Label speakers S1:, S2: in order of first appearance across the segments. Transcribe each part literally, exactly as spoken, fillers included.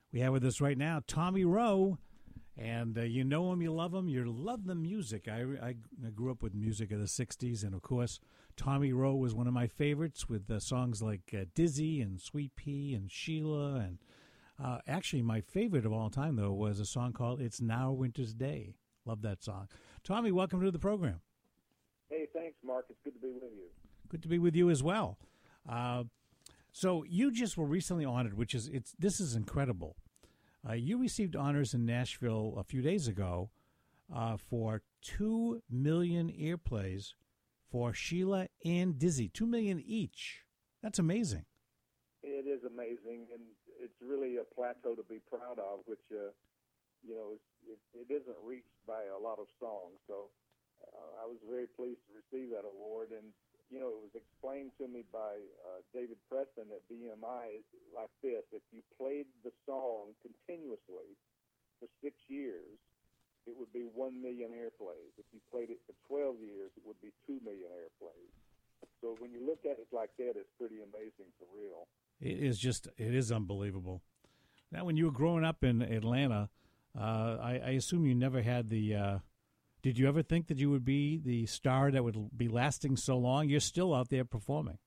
S1: We have with us right now Tommy Roe, and uh, you know him, you love him, you love the music. I, I, I grew up with music of the sixties, and of course, Tommy Roe was one of my favorites with uh, songs like uh, Dizzy and Sweet Pea and Sheila. And uh, actually, my favorite of all time, though, was a song called It's Now Winter's Day. Love that song. Tommy, welcome to the program.
S2: Hey, thanks, Mark. It's good to be with you.
S1: Good to be with you as well. Uh, so you just were recently honored, which is it's this is incredible. Uh, you received honors in Nashville a few days ago uh, for two million airplays for Sheila and Dizzy, two million each. That's amazing.
S2: It is amazing, and it's really a plateau to be proud of, which uh, you know it, it isn't reached by a lot of songs. So uh, I was very pleased to receive that award, and you know, it was explained to me by uh, David Preston at B M I like this: if you played the song continuously for six years, it would be one million airplays. If you played it for twelve years, it would be two million airplays. So when you look at it like that, it's pretty amazing for real.
S1: It is just, it is unbelievable. Now, when you were growing up in Atlanta, uh, I, I assume you never had the... Uh, Did you ever think that you would be the star that would be lasting so long? You're still out there performing.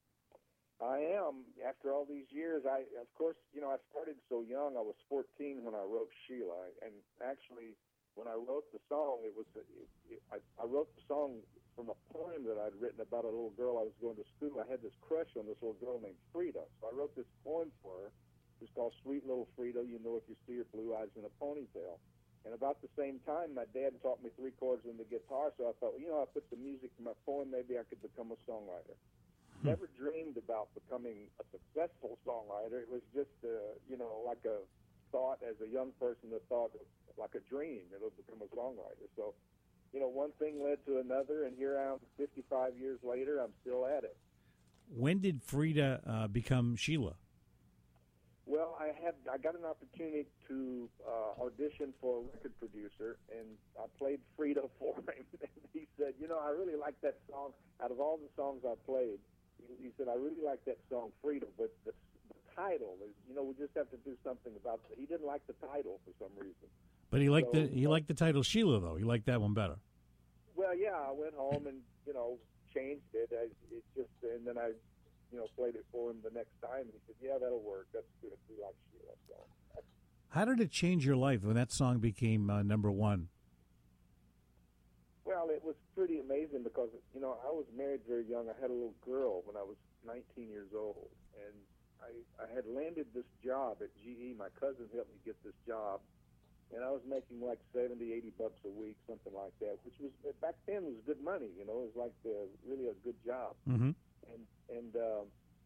S2: I am. After all these years, I of course, you know, I started so young. I was fourteen when I wrote Sheila, and actually, when I wrote the song, it was it, it, I, I wrote the song from a poem that I'd written about a little girl I was going to school. I had this crush on this little girl named Frida, so I wrote this poem for her. It's called "Sweet Little Frida, You Know If You See Her Blue Eyes in a Ponytail." And about the same time, my dad taught me three chords on the guitar, so I thought, well, you know, I put some music in my poem, maybe I could become a songwriter. Hmm. Never dreamed about becoming a successful songwriter. It was just, uh, you know, like a thought as a young person, a thought of, like a dream, it'll become a songwriter. So, you know, one thing led to another, and here I am fifty-five years later, I'm still at it.
S1: When did Frida uh, become Sheila?
S2: Well, I had I got an opportunity to uh, audition for a record producer, and I played Frida for him. And he said, you know, I really like that song. Out of all the songs I played, he, he said, I really like that song, Frida, but the, the title is, you know, we just have to do something about it. He didn't like the title for some reason.
S1: But he liked
S2: so,
S1: the he uh, liked the title Sheila, though. He liked that one better.
S2: Well, yeah, I went home and, you know, changed it. I, it just, and then I, you know, played it for him the next time. He said, yeah, that'll work. That's good. We like Sheila. So.
S1: How did it change your life when that song became uh, number one?
S2: Well, it was pretty amazing because, you know, I was married very young. I had a little girl when I was nineteen years old. And I, I had landed this job at G E. My cousin helped me get this job. And I was making like seventy, eighty bucks a week, something like that, which was, back then, was good money. You know, it was like uh, really a good job.
S1: Mm-hmm.
S2: And and um,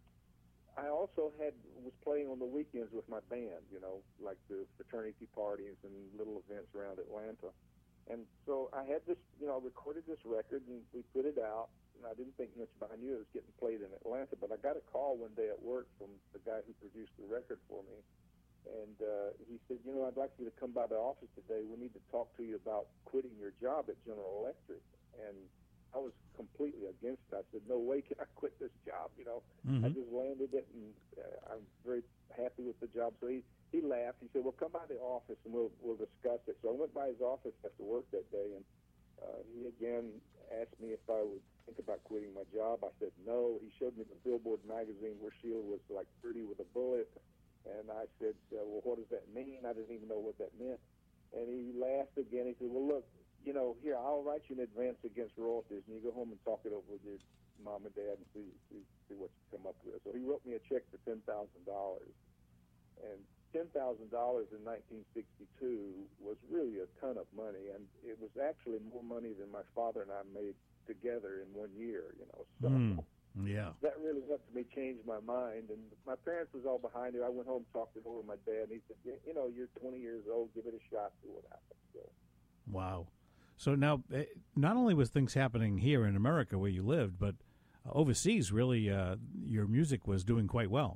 S2: I also had was playing on the weekends with my band, you know, like the fraternity parties and little events around Atlanta. And so I had this, you know, I recorded this record and we put it out. And I didn't think much about it. I knew it was getting played in Atlanta, but I got a call one day at work from the guy who produced the record for me. And uh, he said, you know, I'd like you to come by the office today. We need to talk to you about quitting your job at General Electric. And I was completely against it. I said, no way can I quit this job, you know. Mm-hmm. I just landed it, and uh, I'm very happy with the job. So he, he laughed. He said, well, come by the office, and we'll we'll discuss it. So I went by his office after work that day, and uh, he again asked me if I would think about quitting my job. I said no. He showed me the Billboard magazine where Sheila was like pretty with a bullet, and I said, uh, well, what does that mean? I didn't even know what that meant. And he laughed again. He said, well, look, you know, here, I'll write you an advance against royalties, and you go home and talk it over with your mom and dad and see see, see what you come up with. So he wrote me a check for ten thousand dollars. And ten thousand dollars in nineteen sixty-two was really a ton of money, and it was actually more money than my father and I made together in one year, you know. So
S1: mm, yeah.
S2: that really helped me change my mind. And my parents was all behind it. I went home and talked it over with my dad, and he said, you know, you're twenty years old, give it a shot, see what happens. So.
S1: Wow. So now, not only was things happening here in America where you lived, but overseas, really, uh, your music was doing quite well.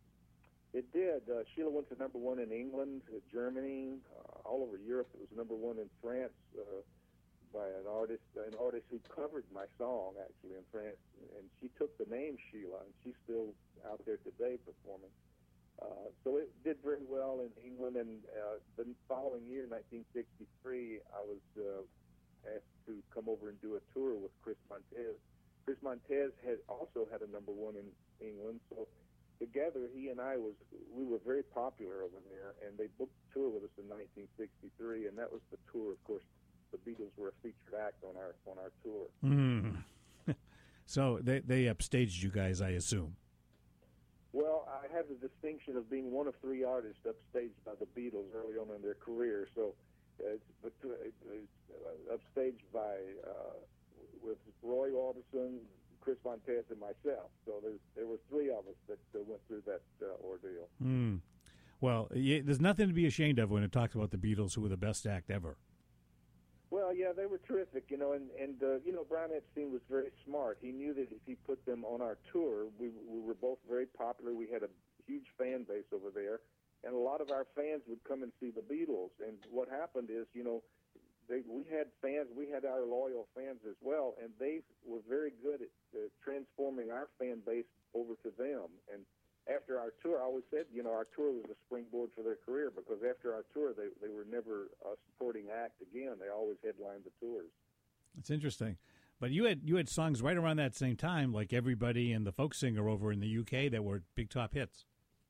S2: It did. Uh, Sheila went to number one in England, uh, Germany, uh, all over Europe. It was number one in France uh, by an artist, an artist who covered my song, actually, in France. And she took the name Sheila, and she's still out there today performing. Uh, so it did very well in England. England, and uh, the following year, nineteen sixty-three, I was uh, asked to come over and do a tour with Chris Montez. Chris Montez had also had a number one in England, so together he and I was we were very popular over there, and they booked a tour with us in nineteen sixty-three, and that was the tour. Of course, the Beatles were a featured act on our on our tour.
S1: Mm. So they they upstaged you guys, I assume.
S2: Well, I have the distinction of being one of three artists upstaged by the Beatles early on in their career. So, uh, but uh, uh, upstaged by uh, with Roy Orbison, Chris Montez, and myself. So there's, there were three of us that uh, went through that uh, ordeal.
S1: Mm. Well, yeah, there's nothing to be ashamed of when it talks about the Beatles, who were the best act ever.
S2: Well, yeah, they were terrific, you know, and, and uh, you know, Brian Epstein was very smart. He knew that if he put them on our tour, we, we were both very popular. We had a huge fan base over there, and a lot of our fans would come and see the Beatles. And what happened is, you know, they, we had fans, we had our loyal fans as well, and they were very good at uh, transforming our fan base over to them. And after our tour, I always said, you know, our tour was a springboard for their career, because after our tour, they, they were never a supporting act again. They always headlined the tours.
S1: That's interesting. But you had you had songs right around that same time, like Everybody and the Folk Singer over in the U K, that were big top hits.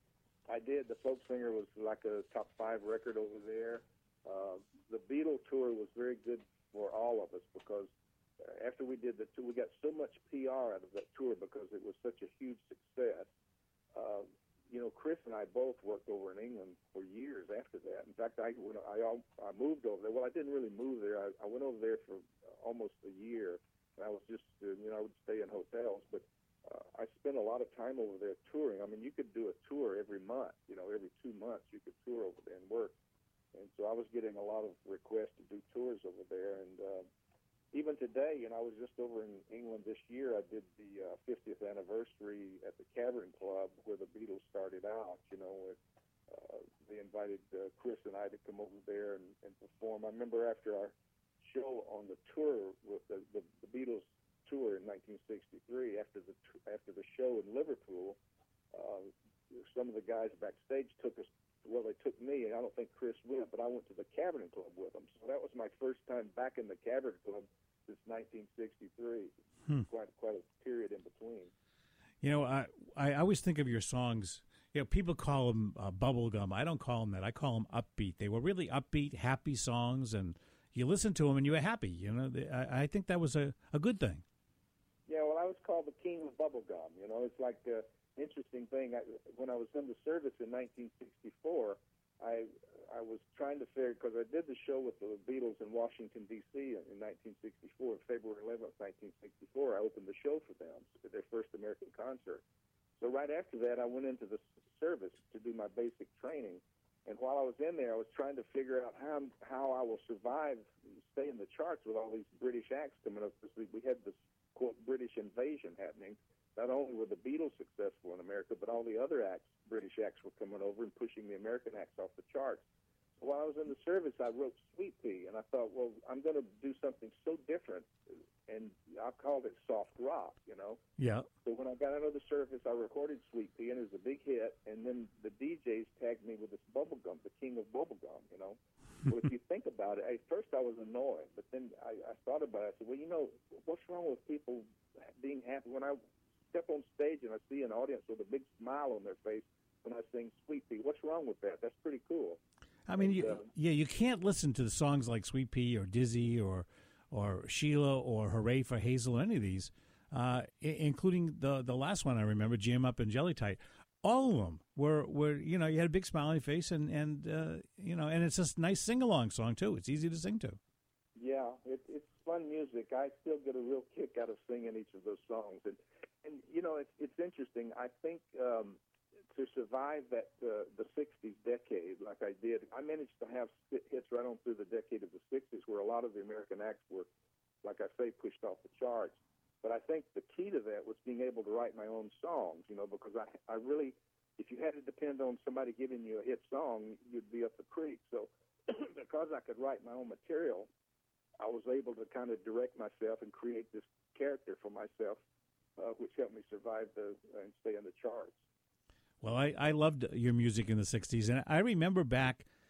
S2: I did. The Folk Singer was like a top five record over there. Uh, the Beatle tour was very good for all of us, because after we did the tour, we got so much P R out of that tour because it was such a huge success. Uh, you know, Chris and I both worked over in England for years after that. In fact, I when I, I moved over there. Well, I didn't really move there. I, I went over there for almost a year. And I was just, uh, you know, I would stay in hotels, but uh, I spent a lot of time over there touring. I mean, you could do a tour every month. You know, every two months you could tour over there and work. And so I was getting a lot of requests to do tours over there. And uh, even today, you know, I was just over in England this year. I did the uh, fiftieth anniversary at the Cavern Club where the Beatles started out. You know, it, uh, they invited uh, Chris and I to come over there and, and perform. I remember after our show on the tour with the, the, the Beatles tour in nineteen sixty-three, after the after the show in Liverpool, uh, some of the guys backstage took us. Well, they took me, and I don't think Chris went, but I went to the Cavern Club with them. So that was my first time back in the Cavern Club since nineteen sixty-three. Hmm. Quite quite a period in between.
S1: You know, I I always think of your songs. You know, people call them uh, bubblegum. I don't call them that. I call them upbeat. They were really upbeat, happy songs, and you listen to them and you were happy. You know, I, I think that was a, a good thing.
S2: Yeah, well, I was called the king of bubblegum. You know, it's like an interesting thing. I, when I was in the service in nineteen sixty-four, I I was trying to figure, because I did the show with the Beatles in Washington, D C in, in nineteen sixty-four, February eleventh, nineteen sixty-four. I opened the show for them, for their first American concert. So right after that, I went into the service to do my basic training. And while I was in there, I was trying to figure out how how I will survive, stay in the charts with all these British acts coming up. Because we, we had this, quote, British invasion happening. Not only were the Beatles successful in America, but all the other acts, British acts, were coming over and pushing the American acts off the charts. So while I was in the service, I wrote Sweet Pea, and I thought, well, I'm going to do something so different, and I called it soft rock, you know?
S1: Yeah.
S2: So when I got out of the service, I recorded Sweet Pea, and it was a big hit, and then the D Js tagged me with this bubblegum, the king of bubblegum, you know? Well, if you think about it, at first I was annoyed, but then I, I thought about it. I said, well, you know, what's wrong with people being happy? When I step on stage and I see an audience with a big smile on their face when I sing Sweet Pea, what's wrong with that? That's pretty cool.
S1: I mean,
S2: and,
S1: you,
S2: uh,
S1: yeah, you can't listen to the songs like Sweet Pea or Dizzy or or Sheila or Hooray for Hazel or any of these, uh, I- including the the last one I remember, Jam Up and Jelly Tight. All of them were, were you know, you had a big smile on your face, and, and uh, you know, and it's a nice sing-along song, too. It's easy to sing to.
S2: Yeah, it, it's fun music. I still get a real kick out of singing each of those songs. And, and you know, it's, it's interesting. I think um, to survive that uh, the sixties decade like I did, I managed to have hits right on through the decade of the sixties where a lot of the American acts were, like I say, pushed off the charts. But I think the key to that was being able to write my own songs, you know, because I, I really, if you had to depend on somebody giving you a hit song, you'd be up the creek. So because I could write my own material, I was able to kind of direct myself and create this character for myself, uh, which helped me survive the uh, and stay in the charts.
S1: Well, I, I loved your music in the sixties, and I remember back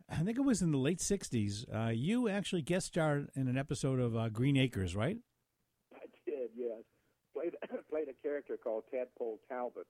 S1: I think it was in the late sixties. Uh, you actually guest starred in an episode of uh, Green Acres, right?
S2: I did, yes. Played played a character called Tadpole Talbot,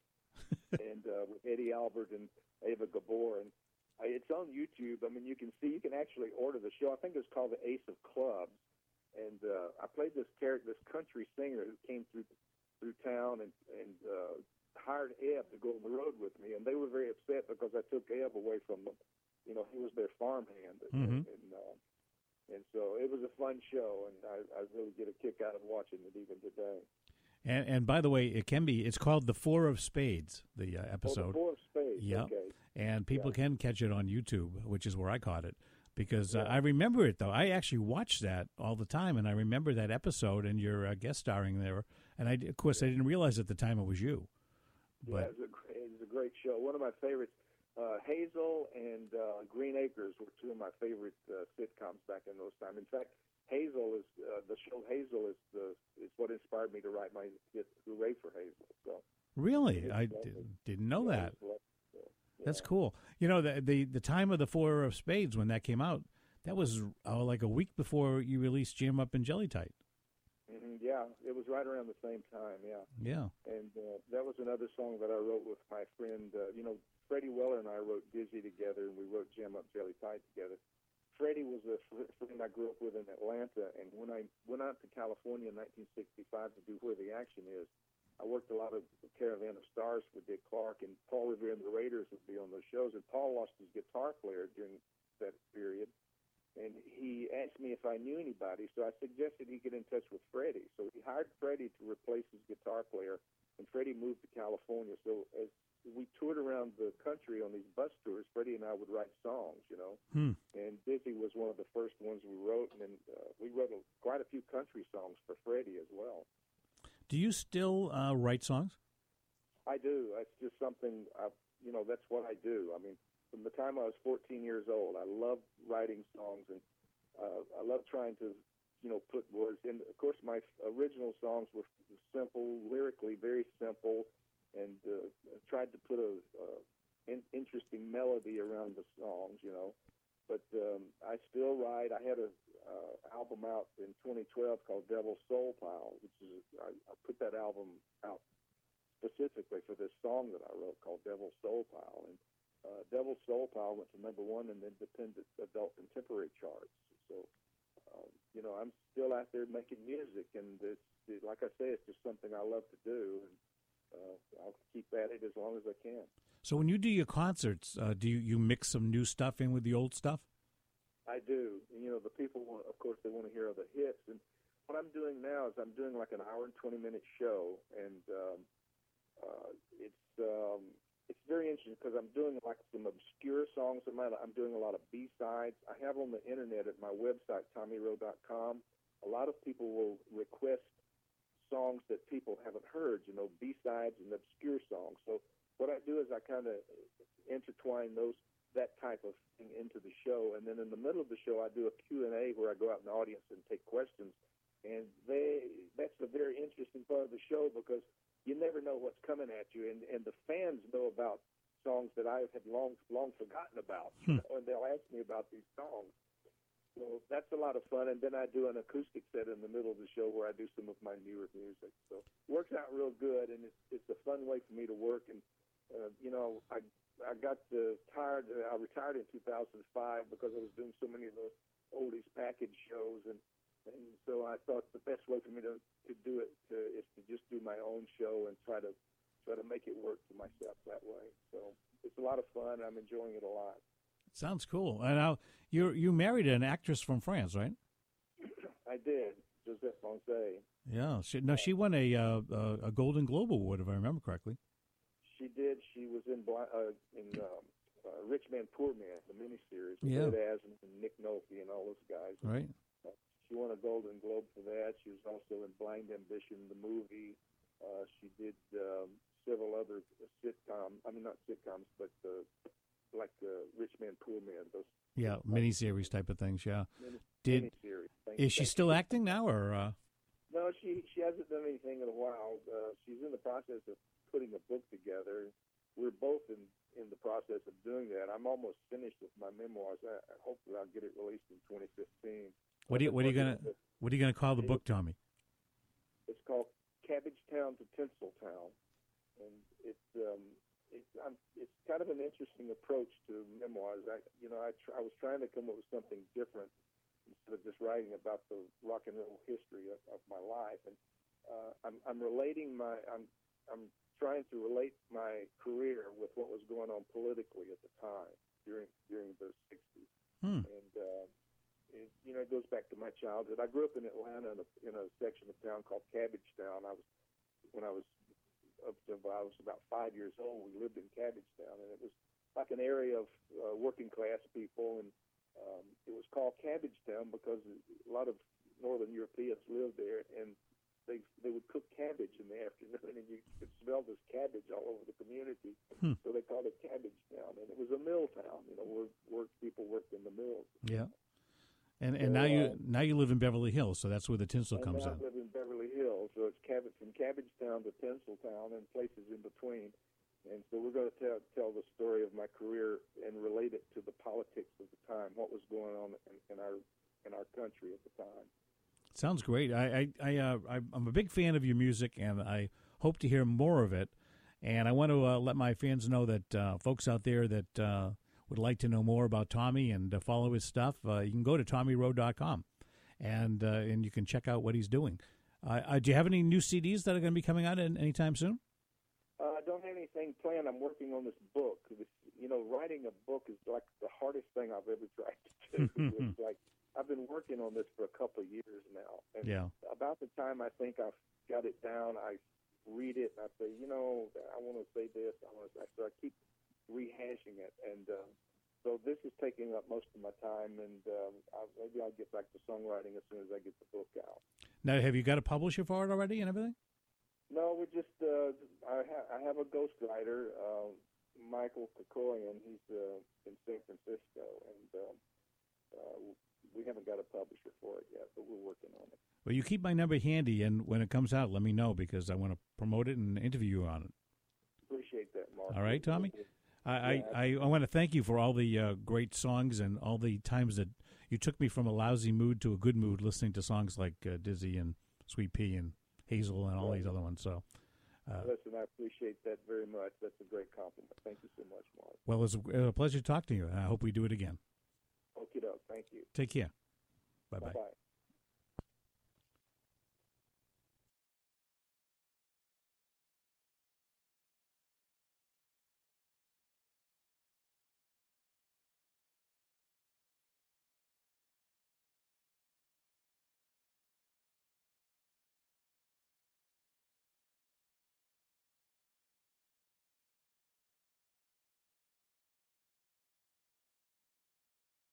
S2: and uh, with Eddie Albert and Ava Gabor, and uh, it's on YouTube. I mean, you can see, you can actually order the show. I think it's called the Ace of Clubs, and uh, I played this character, this country singer who came through through town and and uh, hired Eb to go on the road with me, and they were very upset because I took Eb away from them. You know, he was their farmhand,
S1: Mm-hmm.
S2: and and, uh, and so it was a fun show, and I, I really get a kick out of watching it even today.
S1: And, and by the way, it can be, it's called The Four of Spades, the uh, episode.
S2: Oh, the Four of Spades,
S1: Yep.
S2: okay.
S1: And people
S2: Yeah.
S1: can catch it on YouTube, which is where I caught it. Because uh,
S2: Yeah.
S1: I remember it, though. I actually watched that all the time, and I remember that episode and your uh, guest starring there. And, I, of course, I didn't realize at the time it was you.
S2: Yeah,
S1: But
S2: it was, a great, it was a great show. One of my favorites, uh, Hazel and uh, Green Acres were two of my favorite uh, sitcoms back in those times. In fact, Hazel is uh, the show. Hazel is the is what inspired me to write my hit "Hooray for Hazel." So
S1: really, I
S2: it's
S1: d-
S2: lovely.
S1: didn't know
S2: Yeah,
S1: that.
S2: it's lovely. So, yeah.
S1: That's cool. You know, the, the the time of the Four of Spades when that came out, that was uh, like a week before you released Jam Up and Jelly Tight.
S2: Mhm, yeah, it was right around the same time. Yeah.
S1: Yeah.
S2: And uh, that was another song that I wrote with my friend. Uh, you know, Freddie Weller and I wrote Dizzy together, and we wrote Jam Up Jelly Tight together. Freddie was a fr- friend I grew up with in Atlanta, and when I went out to California in nineteen sixty-five to do Where the Action Is, I worked a lot of Caravan of Stars for Dick Clark, and Paul Revere and the Raiders would be on those shows, and Paul lost his guitar player during that period. And he asked me if I knew anybody, so I suggested he get in touch with Freddie. So he hired Freddie to replace his guitar player, and Freddie moved to California. So as we toured around the country on these bus tours, Freddie and I would write songs, you know.
S1: Hmm.
S2: And Dizzy was one of the first ones we wrote, and then uh, we wrote a, quite a few country songs for Freddie as well.
S1: Do you still uh, write songs?
S2: I do. That's just something, I, you know, that's what I do. I mean, from the time I was fourteen years old, I loved writing songs, and uh, I love trying to, you know, put words in. Of course, my original songs were simple, lyrically very simple, and uh, tried to put a uh, in, interesting melody around the songs, you know. But um, I still write. I had a uh, album out in twenty twelve called Devil's Soul Pile, which is I, I put that album out specifically for this song that I wrote called Devil's Soul Pile, and Uh, Devil's Soul Pile went to number one in the independent adult contemporary charts. So, um, you know, I'm still out there making music, and it's, it, like I say, it's just something I love to do, and uh, I'll keep at it as long as I can.
S1: So when you do your concerts, uh, do you, you mix some new stuff in with the old stuff?
S2: I do. And, you know, the people, want, of course, they want to hear the hits. And what I'm doing now is I'm doing like an hour and twenty-minute show, and um, uh, it's um, it's very interesting because I'm doing like some obscure songs of mine. I'm doing a lot of B-sides. I have on the internet at my website, tommy rowe dot com, a lot of people will request songs that people haven't heard, you know, B-sides and obscure songs. So what I do is I kind of intertwine those that type of thing into the show, and then in the middle of the show I do a Q and A where I go out in the audience and take questions, and they that's a very interesting part of the show because you never know what's coming at you, and, and the fans know about songs that I had long long forgotten about,
S1: Hmm.
S2: you know, and they'll ask me about these songs. So that's a lot of fun, and then I do an acoustic set in the middle of the show where I do some of my newer music. So it works out real good, and it's it's a fun way for me to work. And uh, you know, I I got uh, tired. Uh, I retired in two thousand five because I was doing so many of those oldies package shows, and and so I thought the best way for me to, to do it to, is to just do my own show and try to try to make it work for myself that way. So it's a lot of fun. I'm enjoying it a lot.
S1: Sounds cool. And now you you married an actress from France, right?
S2: I did, Josette Fonse.
S1: Yeah. She, no, she won a uh, a Golden Globe Award, if I remember correctly.
S2: She did. She was in Bli- uh, in um, uh, Rich Man Poor Man, the miniseries with
S1: Yeah.
S2: Ed Asner and Nick Nolte and all those guys.
S1: Right.
S2: She won a Golden Globe for that. She was also in Blind Ambition, the movie. Uh, she did um, several other sitcoms. I mean, not sitcoms, but uh, like uh, Rich Man, Poor Man. Those
S1: Yeah, miniseries type of things. Yeah.
S2: mini-
S1: Did
S2: miniseries. Thank-
S1: is she
S2: thank
S1: still
S2: you.
S1: acting now, or? Uh...
S2: No, she she hasn't done anything in a while. Uh, she's in the process of putting a book together. We're both in in the process of doing that. I'm almost finished with my memoirs. I, I hopefully I'll get it released in twenty fifteen.
S1: What are you What are you gonna What are you gonna call the book, Tommy?
S2: It's called Cabbagetown to Tinseltown, and it's um, it's I'm, it's kind of an interesting approach to memoirs. I you know I tr- I was trying to come up with something different instead of just writing about the rock and roll history of, of my life, and uh, I'm I'm relating my I'm I'm trying to relate my career with what was going on politically at the time during during the sixties,
S1: hmm.
S2: and uh, it, you know it goes back to my childhood. I grew up in Atlanta in a, in a section of town called Cabbagetown. I was when I was up to I was about five years old. We lived in Cabbagetown, and it was like an area of uh, working class people, and um, it was called Cabbagetown because a lot of Northern Europeans lived there, and they they would cook cabbage in the afternoon, and you could smell this cabbage all over the community.
S1: Hmm.
S2: So they called it Cabbagetown, and it was a mill town. You know, where work people worked in the mills.
S1: Yeah, and and
S2: so,
S1: now you
S2: uh,
S1: now you live in Beverly Hills, so that's where the tinsel
S2: and
S1: comes
S2: now
S1: in.
S2: I live in Beverly Hills, so it's Cabbage, from Cabbagetown to Tinseltown and places in between. And so we're going to tell tell the story of my career and relate it to the politics of the time, what was going on in, in our in our country at the time.
S1: Sounds great. I I, I uh, I'm a big fan of your music, and I hope to hear more of it. And I want to uh, let my fans know that uh, folks out there that uh, would like to know more about Tommy and uh, follow his stuff, uh, you can go to tommy rowe dot com, and uh, and you can check out what he's doing. Uh, uh, do you have any new C Ds that are going to be coming out in, anytime soon?
S2: Uh, I don't have anything planned. I'm working on this book. This, you know, writing a book is like the hardest thing I've ever tried to do. It's like I've been working on this for a couple of years now. And
S1: yeah.
S2: about the time I think I've got it down, I read it and I say, you know, I want to say this. I want to say, so I keep rehashing it. And um, so this is taking up most of my time, and um, I'll, maybe I'll get back to songwriting as soon as I get the book out.
S1: Now, have you got a publisher for it already and everything?
S2: No, we just uh, I, ha- I have a ghostwriter, uh, Michael Kokoyan. He's uh, in San Francisco, and um, uh, we haven't got a publisher for it yet, but we're working on it.
S1: Well, you keep my number handy, and when it comes out, let me know because I want to promote it and interview you on it.
S2: Appreciate that, Mark.
S1: All right, Tommy? I,
S2: yeah,
S1: I, I, I want to thank you for all the uh, great songs and all the times that you took me from a lousy mood to a good mood listening to songs like uh, Dizzy and Sweet Pea and Hazel and all
S2: right.
S1: these other ones. So, uh,
S2: Listen, I appreciate that very much. That's a great compliment. Thank you so much, Mark.
S1: Well, it was a, a pleasure to talk to you, and I hope we do it again.
S2: Okie doke. Thank you.
S1: Take care. Bye-bye.
S2: Bye-bye.